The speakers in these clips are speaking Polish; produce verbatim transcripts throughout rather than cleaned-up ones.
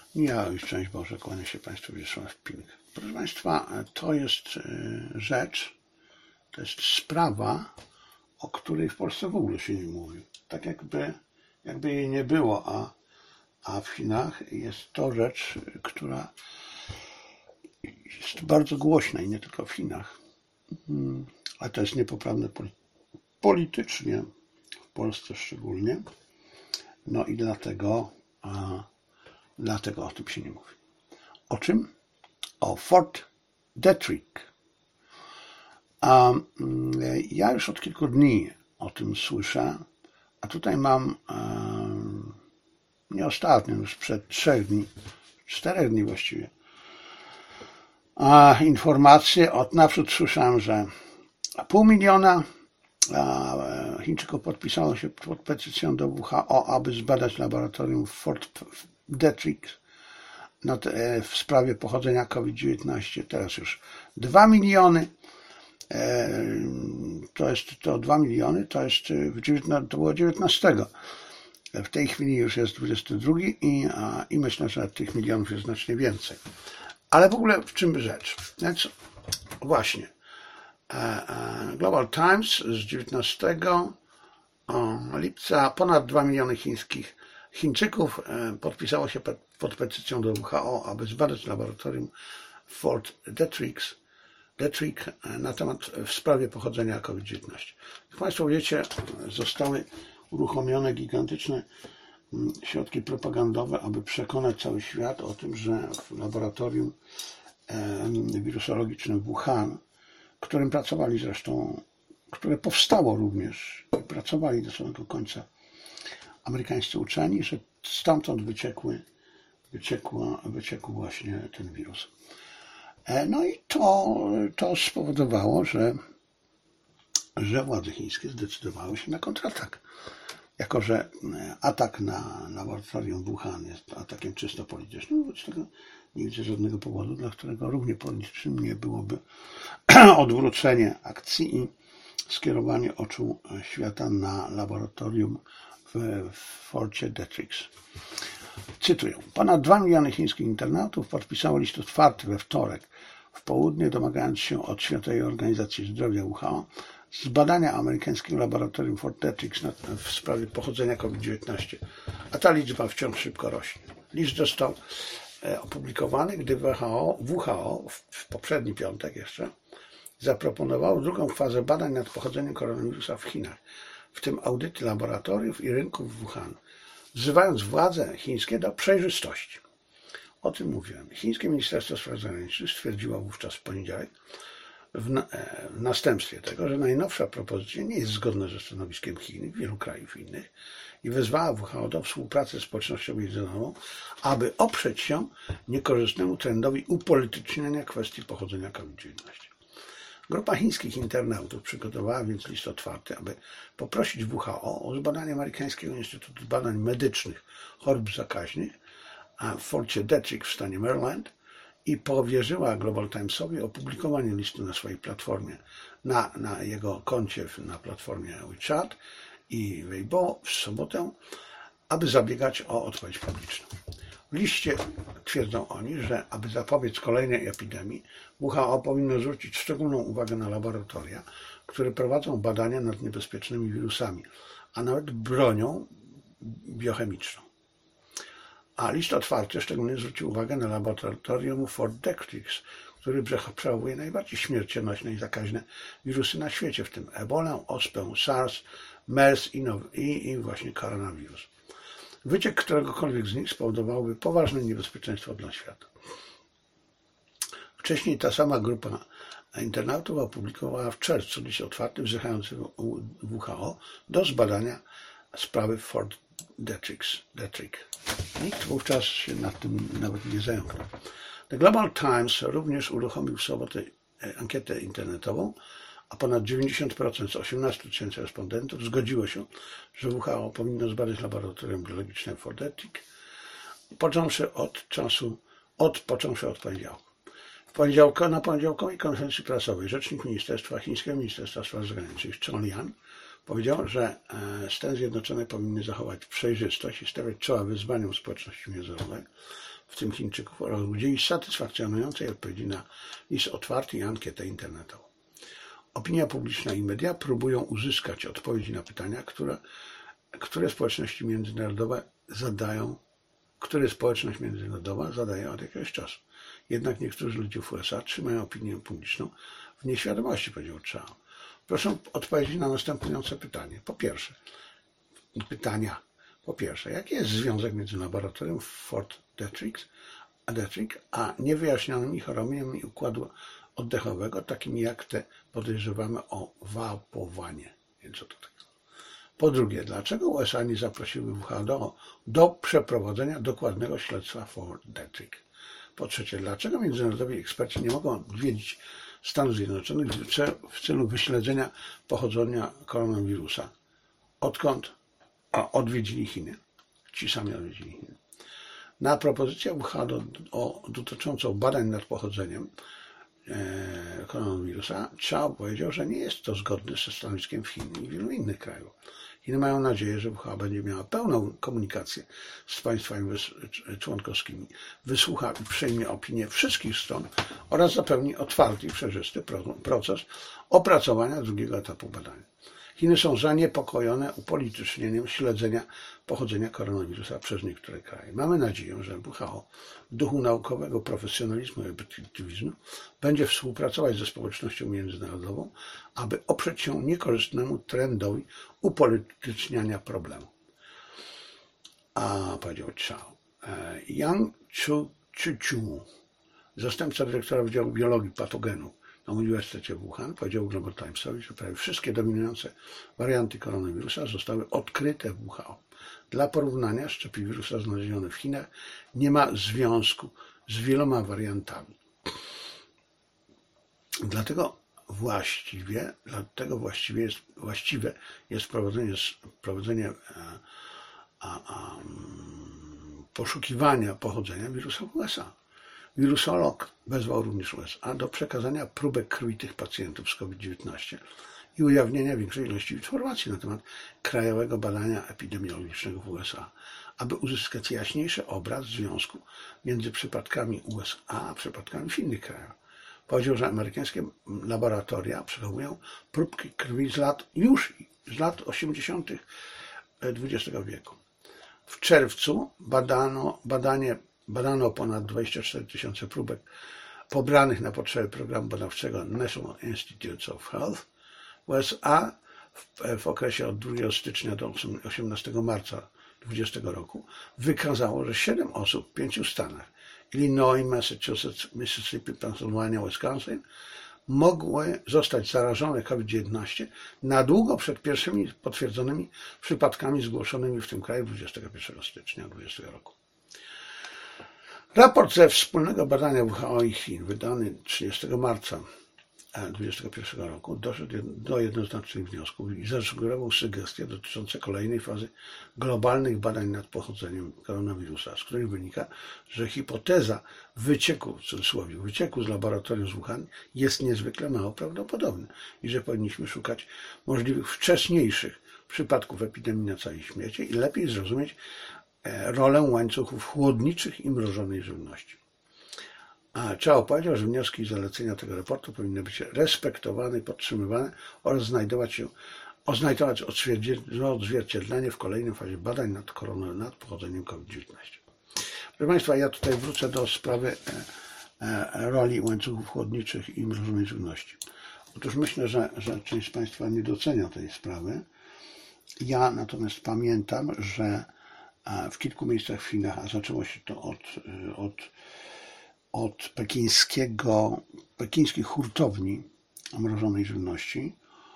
Ja już szczęść Boże, kłaniam się Państwu, Wiesław Ping. Proszę Państwa, to jest rzecz, to jest sprawa, o której w Polsce w ogóle się nie mówi. Tak jakby, jakby jej nie było, a, a w Chinach jest to rzecz, która jest bardzo głośna i nie tylko w Chinach. A to jest niepoprawne politycznie, w Polsce szczególnie. No i dlatego, a, dlatego o tym się nie mówi. O czym? O Fort Detrick. A ja już od kilku dni o tym słyszę, a tutaj mam um, nie ostatnio, już przed trzech dni, czterech dni właściwie, a informacje. Od naprzód słyszałem, że pół miliona a, Chińczyków podpisało się pod petycją do W H O, aby zbadać laboratorium w Fort Detrick w sprawie pochodzenia COVID dziewiętnaście. Teraz już dwa miliony. To jest to dwa miliony, to jest to było dziewiętnastego. W tej chwili już jest dwudziesty drugi i, i myślę, że tych milionów jest znacznie więcej. Ale w ogóle w czym rzecz? Więc właśnie Global Times z dziewiętnastego lipca ponad dwa miliony chińskich Chińczyków podpisało się pod petycją do W H O, aby zbadać laboratorium Fort Detrick Detrick na temat w sprawie pochodzenia COVID dziewiętnaście. Jak Państwo wiecie, zostały uruchomione gigantyczne środki propagandowe, aby przekonać cały świat o tym, że w laboratorium wirusologicznym w Wuhan, w którym pracowali zresztą, które powstało również i pracowali do samego końca amerykańscy uczeni, że stamtąd wyciekły, wyciekła, wyciekł właśnie ten wirus. No i to, to spowodowało, że, że władze chińskie zdecydowały się na kontratak. Jako że atak na laboratorium w Wuhan jest atakiem czysto politycznym, wobec tego nie widzę żadnego powodu, dla którego równie politycznym nie byłoby odwrócenie akcji i skierowanie oczu świata na laboratorium w Forcie Detrick. Cytuję. Ponad dwa miliony chińskich internautów podpisało list otwarty we wtorek w południe, domagając się od Światowej Organizacji Zdrowia W H O zbadania amerykańskiego laboratorium Fort Detrick w sprawie pochodzenia COVID dziewiętnaście, a ta liczba wciąż szybko rośnie. List został opublikowany, gdy W H O, W H O w poprzedni piątek jeszcze zaproponowało drugą fazę badań nad pochodzeniem koronawirusa w Chinach, w tym audyty laboratoriów i rynków w Wuhan, wzywając władze chińskie do przejrzystości. O tym mówiłem. Chińskie Ministerstwo Spraw Zagranicznych stwierdziło wówczas w poniedziałek, w, na, w następstwie tego, że najnowsza propozycja nie jest zgodna ze stanowiskiem Chin i wielu krajów innych i wezwała W H O do współpracy społecznością międzynarodową, aby oprzeć się niekorzystnemu trendowi upolityczniania kwestii pochodzenia COVID dziewiętnaście. Grupa chińskich internautów przygotowała więc list otwarty, aby poprosić W H O o zbadanie amerykańskiego Instytutu Badań Medycznych Chorób Zakaźnych w Forcie Detrick w stanie Maryland i powierzyła Global Timesowi opublikowanie listu na swojej platformie, na, na jego koncie na platformie WeChat i Weibo w sobotę, aby zabiegać o odpowiedź publiczną. W liście twierdzą oni, że aby zapobiec kolejnej epidemii, W H O powinno zwrócić szczególną uwagę na laboratoria, które prowadzą badania nad niebezpiecznymi wirusami, a nawet bronią biochemiczną. A list otwarty szczególnie zwrócił uwagę na laboratorium Fort Detrick, który przechowuje najbardziej śmiercionośne i zakaźne wirusy na świecie, w tym Ebolę, ospę, SARS, MERS i, now, i, i właśnie koronawirus. Wyciek któregokolwiek z nich spowodowałby poważne niebezpieczeństwo dla świata. Wcześniej ta sama grupa internautów opublikowała w czerwcu list otwarty wzywający W H O do zbadania sprawy Fort Detrick. Detrick. Nikt wówczas się nad tym nawet nie zająknął. The Global Times również uruchomił w sobotę ankietę internetową, a ponad dziewięćdziesiąt procent z osiemnastu tysięcy respondentów zgodziło się, że W H O powinno zbadać laboratorium biologiczne w Fort Detrick, począwszy od czasu, od, począwszy od poniedziałku. W poniedziałku, na poniedziałkowej konferencji prasowej rzecznik Ministerstwa Chińskiego Ministerstwa Spraw Zagranicznych Chong Liang Powiedział, że Stany Zjednoczone powinny zachować przejrzystość i stawiać czoła wyzwaniom społeczności międzynarodowej, w tym Chińczyków, oraz udzielić satysfakcjonującej odpowiedzi na list otwarty i ankietę internetową. Opinia publiczna i media próbują uzyskać odpowiedzi na pytania, które, które społeczności międzynarodowe zadają, które społeczność międzynarodowa zadaje od jakiegoś czasu. Jednak niektórzy ludzie w U S A trzymają opinię publiczną w nieświadomości, powiedział Chao. Proszę odpowiedzieć na następujące pytanie. Po pierwsze, pytania. Po pierwsze, jaki jest związek między laboratorium Fort Detrick, Detrick a niewyjaśnionymi chorobami układu oddechowego, takimi jak te podejrzewamy o wapowanie? Więc co to takiego? Po drugie, dlaczego U S A nie zaprosiły W H O do, do przeprowadzenia dokładnego śledztwa Fort Detrick? Po trzecie, dlaczego międzynarodowi eksperci nie mogą odwiedzić Stanów Zjednoczonych w celu wyśledzenia pochodzenia koronawirusa? Odkąd a odwiedzili Chiny? Ci sami odwiedzili Chiny. Na propozycję W H O dotyczącą badań nad pochodzeniem e, koronawirusa Chao powiedział, że nie jest to zgodne ze stanowiskiem Chin i wielu innych krajów. Chiny mają nadzieję, że W H O będzie miała pełną komunikację z państwami członkowskimi, wysłucha i przyjmie opinię wszystkich stron oraz zapewni otwarty i przejrzysty proces opracowania drugiego etapu badania. Chiny są zaniepokojone upolitycznieniem śledzenia pochodzenia koronawirusa przez niektóre kraje. Mamy nadzieję, że W H O w duchu naukowego profesjonalizmu i obiektywizmu będzie współpracować ze społecznością międzynarodową, aby oprzeć się niekorzystnemu trendowi upolityczniania problemu. A powiedział Chao. Yang Chu-Chu, zastępca dyrektora Wydziału Biologii Patogenów na Uniwersytecie w Wuhan, powiedział Global Timesowi, że prawie wszystkie dominujące warianty koronawirusa zostały odkryte w W H O. Dla porównania, szczepy wirusa znalezione w Chinach nie ma związku z wieloma wariantami. Dlatego właściwie, dlatego właściwie jest, właściwe jest prowadzenie, prowadzenie a, a, a, poszukiwania pochodzenia wirusa w U S A. Wirusolog wezwał również U S A do przekazania próbek krwi tych pacjentów z COVID dziewiętnaście i ujawnienia większej ilości informacji na temat krajowego badania epidemiologicznego w U S A, aby uzyskać jaśniejszy obraz związku między przypadkami U S A a przypadkami w innych krajach. Powiedział, że amerykańskie laboratoria przechowują próbki krwi z lat, już z lat osiemdziesiątych dwudziestego wieku. W czerwcu badano, badanie, badano ponad dwadzieścia cztery tysiące próbek pobranych na potrzeby programu badawczego National Institutes of Health w U S A w, w okresie od drugiego stycznia do osiemnastego marca dwudziestego roku wykazało, że siedem osób w pięciu stanach Illinois, Massachusetts, Mississippi, Pennsylvania, Wisconsin mogły zostać zarażone COVID dziewiętnaście na długo przed pierwszymi potwierdzonymi przypadkami zgłoszonymi w tym kraju dwudziestego pierwszego stycznia dwudziestego roku. Raport ze wspólnego badania W H O i Chin, wydany trzydziestego marca dwudziestego pierwszego roku, doszedł do jednoznacznych wniosków i zasugerował sugestie dotyczące kolejnej fazy globalnych badań nad pochodzeniem koronawirusa, z których wynika, że hipoteza wycieku, w cudzysłowie, wycieku z laboratorium z Wuhan jest niezwykle mało prawdopodobna i że powinniśmy szukać możliwych wcześniejszych przypadków epidemii na całym świecie i lepiej zrozumieć rolę łańcuchów chłodniczych i mrożonej żywności. A Chao powiedział, że wnioski i zalecenia tego raportu powinny być respektowane i podtrzymywane oraz znajdować się, oznajdować odzwierciedlenie w kolejnej fazie badań nad, koroną, nad pochodzeniem COVID dziewiętnaście. Proszę Państwa, ja tutaj wrócę do sprawy e, e, roli łańcuchów chłodniczych i mrożonej żywności. Otóż myślę, że, że część z Państwa nie docenia tej sprawy. Ja natomiast pamiętam, że w kilku miejscach w Chinach, a zaczęło się to od, od, od pekińskiego, pekińskich hurtowni mrożonej żywności.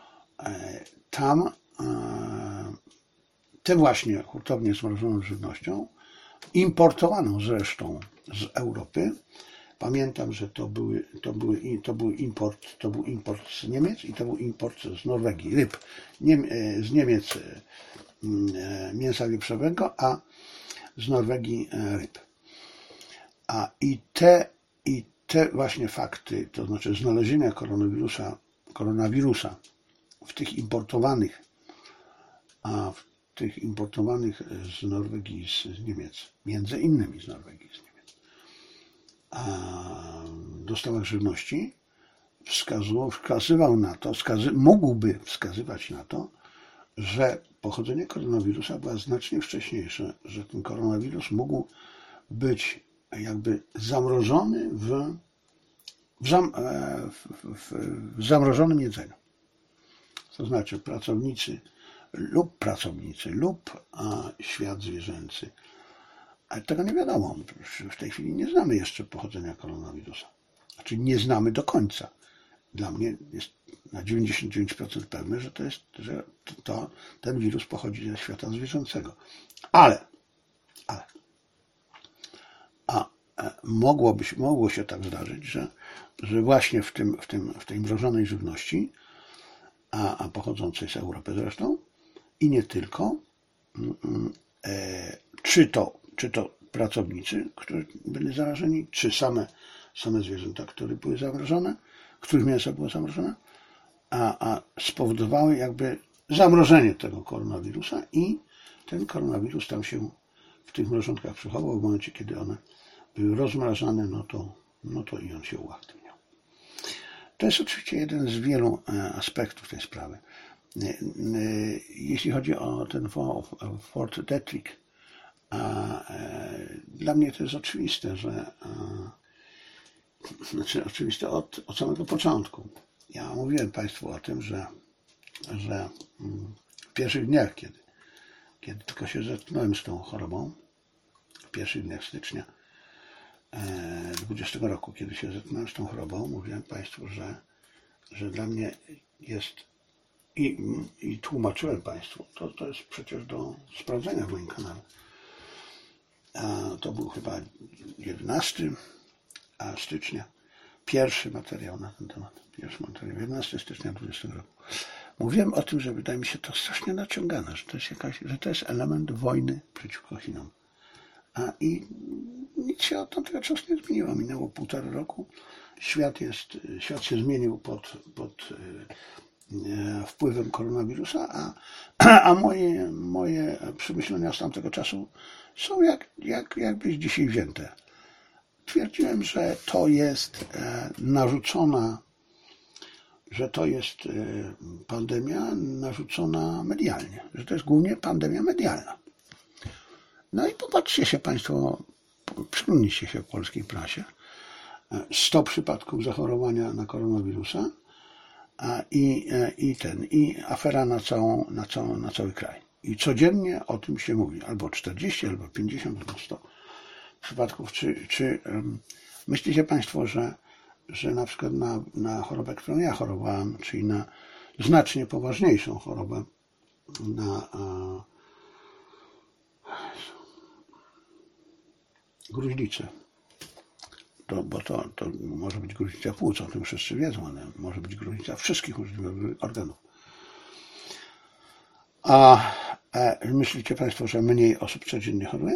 Tam te właśnie hurtownie z mrożoną żywnością importowano zresztą z Europy. Pamiętam, że to, były, to, były, to, był import, to był import z Niemiec i to był import z Norwegii, ryb. Niem, z Niemiec mięsa wieprzowego, a z Norwegii ryb. A i te, i te właśnie fakty, to znaczy znalezienia koronawirusa, koronawirusa w tych importowanych a w tych importowanych z Norwegii, z Niemiec, między innymi z Norwegii, z Niemiec, a dostawach żywności wskazywał, wskazywał na to, wskazy, mógłby wskazywać na to, że pochodzenie koronawirusa było znacznie wcześniejsze, że ten koronawirus mógł być jakby zamrożony w, w, zam, w, w, w zamrożonym jedzeniu. To znaczy pracownicy lub pracownicy lub a, świat zwierzęcy. Ale tego nie wiadomo. W tej chwili nie znamy jeszcze pochodzenia koronawirusa. Znaczy nie znamy do końca. Dla mnie jest na dziewięćdziesiąt dziewięć procent pewne, że to jest, że to, ten wirus pochodzi ze świata zwierzęcego. Ale, ale, a mogłoby, mogło się tak zdarzyć, że, że właśnie w, tym, w, tym, w tej mrożonej żywności, a, a pochodzącej z Europy zresztą, i nie tylko, e, czy to, czy to pracownicy, którzy byli zarażeni, czy same, same zwierzęta, które były zamrożone, których mięso było zamrożone, a, a spowodowały jakby zamrożenie tego koronawirusa i ten koronawirus tam się w tych mrożonkach przechował. W momencie, kiedy one były rozmrażane, no to, no to i on się uaktywniał. To jest oczywiście jeden z wielu aspektów tej sprawy. Jeśli chodzi o ten Fort Detrick, dla mnie to jest oczywiste, że znaczy oczywiste od, od samego początku. Ja mówiłem Państwu o tym, że, że w pierwszych dniach, kiedy, kiedy tylko się zetknąłem z tą chorobą, w pierwszych dniach stycznia dwudziestego roku, kiedy się zetknąłem z tą chorobą, mówiłem Państwu, że, że dla mnie jest i, i tłumaczyłem Państwu, to, to jest przecież do sprawdzenia w moim kanale. A to był chyba jedenastego stycznia, pierwszy materiał na ten temat, pierwszy materiał, jedenastego stycznia dwudziestego roku. Mówiłem o tym, że wydaje mi się to strasznie naciągane, że to jest jakaś, że to jest element wojny przeciwko Chinom. A i nic się od tamtego czasu nie zmieniło. Minęło półtora roku. Świat jest, świat się zmienił pod, pod e, wpływem koronawirusa, a, a moje, moje przemyślenia z tamtego czasu są jak, jak, jakbyś dzisiaj wzięte. Twierdziłem, że to jest e, narzucona, że to jest e, pandemia narzucona medialnie, że to jest głównie pandemia medialna. No i popatrzcie się Państwo, przyglądnijcie się w polskiej prasie. sto przypadków zachorowania na koronawirusa i, i ten, i afera na, całą, na, całą, na cały kraj. I codziennie o tym się mówi, albo czterdzieści, albo pięćdziesiąt, albo sto przypadków. Czy, czy um, myślicie Państwo, że, że na przykład na, na chorobę, którą ja chorowałem, czyli na znacznie poważniejszą chorobę, na a, gruźlicę, to, bo to, to może być gruźlica płuc, o tym wszyscy wiedzą, ale może być gruźlica wszystkich możliwych organów. A, a myślicie Państwo, że mniej osób codziennie choruje?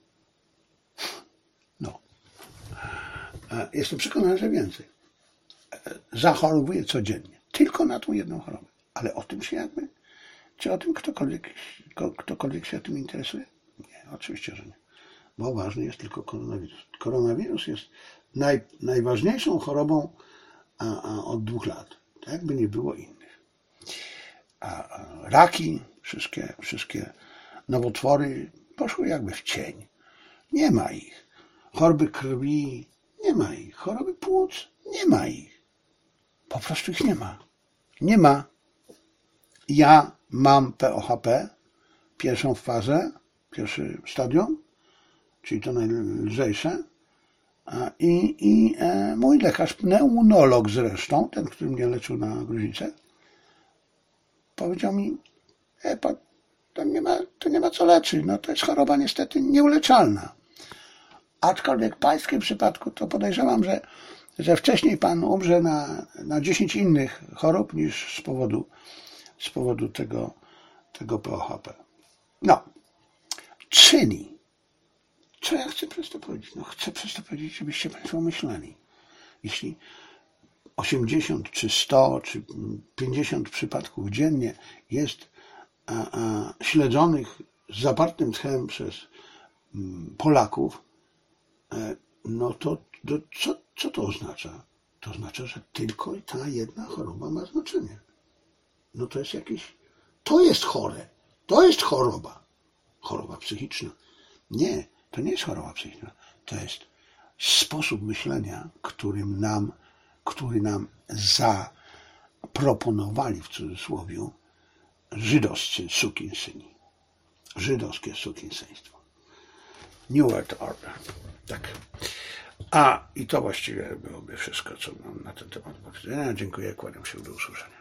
No. Jestem przekonany, że więcej. Zachorowuje codziennie. Tylko na tą jedną chorobę. Ale o tym się jakby... Czy o tym ktokolwiek, ktokolwiek się tym interesuje? Nie, oczywiście, że nie. Bo ważny jest tylko koronawirus. Koronawirus jest naj, najważniejszą chorobą a, a od dwóch lat. Tak by nie było innych. A, a raki, wszystkie, wszystkie nowotwory poszły jakby w cień. Nie ma ich. Choroby krwi, nie ma ich. Choroby płuc, nie ma ich. Po prostu ich nie ma. Nie ma. Ja mam P O H P, pierwszą fazę, pierwszy stadium, czyli to najlżejsze. I, i e, mój lekarz, pneumonolog zresztą, ten, który mnie leczył na gruźlicę, powiedział mi, e, pan, to, nie ma, to nie ma co leczyć, no to jest choroba niestety nieuleczalna. Aczkolwiek w pańskim przypadku to podejrzewam, że, że wcześniej pan umrze na, na dziesięć innych chorób niż z powodu, z powodu tego, tego P O H P. No, czyli co ja chcę przez to powiedzieć? No chcę przez to powiedzieć, żebyście Państwo myśleli. Jeśli osiemdziesiąt, czy sto, czy pięćdziesiąt przypadków dziennie jest a, a, śledzonych z zapartym tchem przez mm, Polaków, e, no to, to co, co to oznacza? To oznacza, że tylko ta jedna choroba ma znaczenie. No to jest jakieś, to jest chore, to jest choroba. Choroba psychiczna. Nie, to nie jest choroba psychiczna. To jest sposób myślenia, którym nam, który nam zaproponowali w cudzysłowie żydowscy sukinsyni. Żydowskie sukinsyństwo. New World Order. Tak. A i to właściwie byłoby wszystko, co mam na ten temat powiedzenia. Dziękuję, kłaniam się, do usłyszenia.